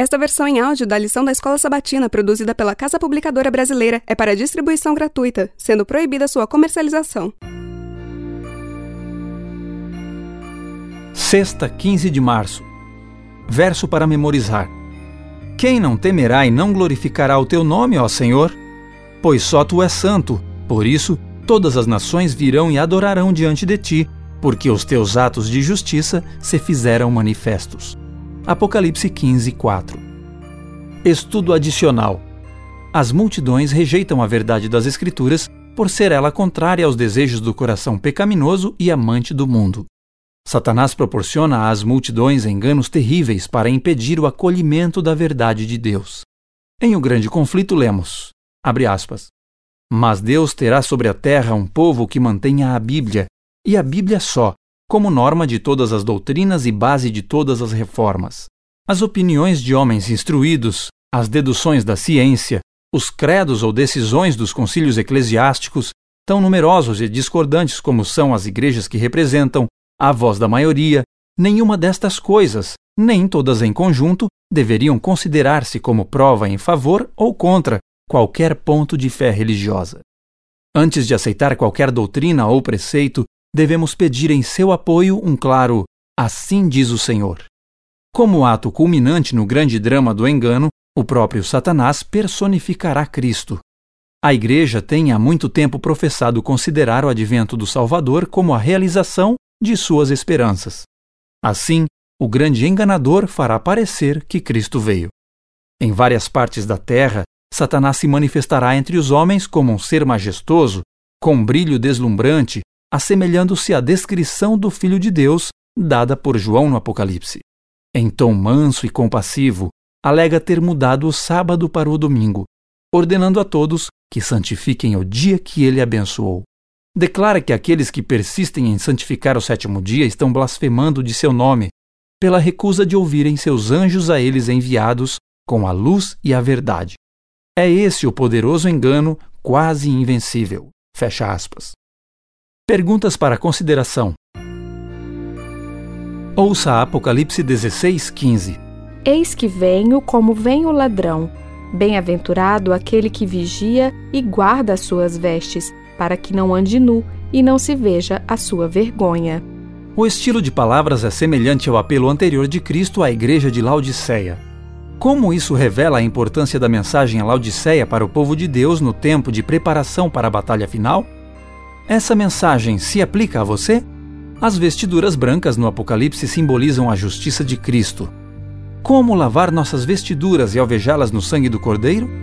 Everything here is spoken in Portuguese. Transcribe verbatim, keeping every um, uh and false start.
Esta versão em áudio da lição da Escola Sabatina, produzida pela Casa Publicadora Brasileira, é para distribuição gratuita, sendo proibida sua comercialização. Sexta, quinze de março. Verso para memorizar. Quem não temerá e não glorificará o teu nome, ó Senhor? Pois só tu és santo, por isso todas as nações virão e adorarão diante de ti, porque os teus atos de justiça se fizeram manifestos. Apocalipse quinze, quatro. Estudo adicional. As multidões rejeitam a verdade das Escrituras por ser ela contrária aos desejos do coração pecaminoso e amante do mundo. Satanás proporciona às multidões enganos terríveis para impedir o acolhimento da verdade de Deus. Em O Grande Conflito lemos, abre aspas, mas Deus terá sobre a terra um povo que mantenha a Bíblia, e a Bíblia só, como norma de todas as doutrinas e base de todas as reformas. As opiniões de homens instruídos, as deduções da ciência, os credos ou decisões dos concílios eclesiásticos, tão numerosos e discordantes como são as igrejas que representam a voz da maioria, nenhuma destas coisas, nem todas em conjunto, deveriam considerar-se como prova em favor ou contra qualquer ponto de fé religiosa. Antes de aceitar qualquer doutrina ou preceito, devemos pedir em seu apoio um claro "Assim diz o Senhor". Como ato culminante no grande drama do engano, o próprio Satanás personificará Cristo. A Igreja tem há muito tempo professado considerar o advento do Salvador como a realização de suas esperanças. Assim, o grande enganador fará parecer que Cristo veio. Em várias partes da terra, Satanás se manifestará entre os homens como um ser majestoso, com um brilho deslumbrante, assemelhando-se à descrição do Filho de Deus dada por João no Apocalipse. Em tom manso e compassivo, alega ter mudado o sábado para o domingo, ordenando a todos que santifiquem o dia que ele abençoou. Declara que aqueles que persistem em santificar o sétimo dia estão blasfemando de seu nome, pela recusa de ouvirem seus anjos a eles enviados com a luz e a verdade. É esse o poderoso engano quase invencível. Fecha aspas. Perguntas para consideração. Ouça Apocalipse dezesseis, quinze. Eis que venho como vem o ladrão. Bem-aventurado aquele que vigia e guarda as suas vestes, para que não ande nu e não se veja a sua vergonha. O estilo de palavras é semelhante ao apelo anterior de Cristo à igreja de Laodiceia. Como isso revela a importância da mensagem a Laodiceia para o povo de Deus no tempo de preparação para a batalha final? Essa mensagem se aplica a você? As vestiduras brancas no Apocalipse simbolizam a justiça de Cristo. Como lavar nossas vestiduras e alvejá-las no sangue do Cordeiro?